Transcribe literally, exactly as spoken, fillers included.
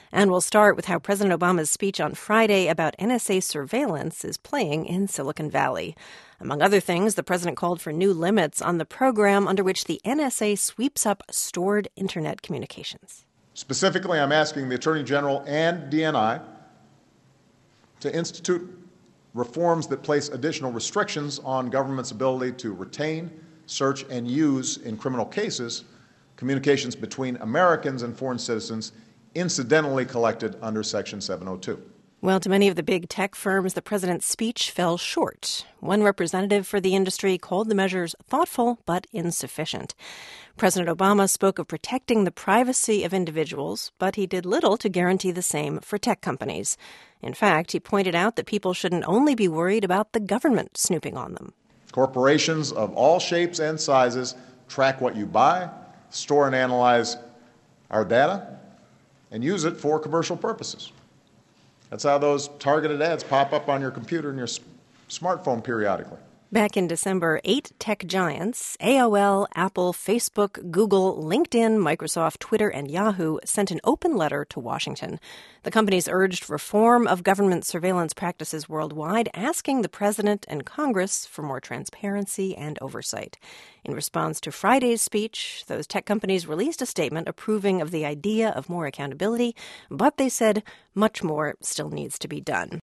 And we'll start with how President Obama's speech on Friday about N S A surveillance is playing in Silicon Valley. Among other things, the president called for new limits on the program under which the N S A sweeps up stored Internet communications. Specifically, I'm asking the Attorney General and D N I to institute reforms that place additional restrictions on government's ability to retain, search, and use in criminal cases communications between Americans and foreign citizens incidentally collected under Section seven oh two. Well, to many of the big tech firms, the president's speech fell short. One representative for the industry called the measures thoughtful but insufficient. President Obama spoke of protecting the privacy of individuals, but he did little to guarantee the same for tech companies. In fact, he pointed out that people shouldn't only be worried about the government snooping on them. Corporations of all shapes and sizes track what you buy, store and analyze our data, and use it for commercial purposes. That's how those targeted ads pop up on your computer and your s- smartphone periodically. Back in December, eight tech giants, A O L, Apple, Facebook, Google, LinkedIn, Microsoft, Twitter, and Yahoo, sent an open letter to Washington. The companies urged reform of government surveillance practices worldwide, asking the president and Congress for more transparency and oversight. In response to Friday's speech, those tech companies released a statement approving of the idea of more accountability, but they said much more still needs to be done.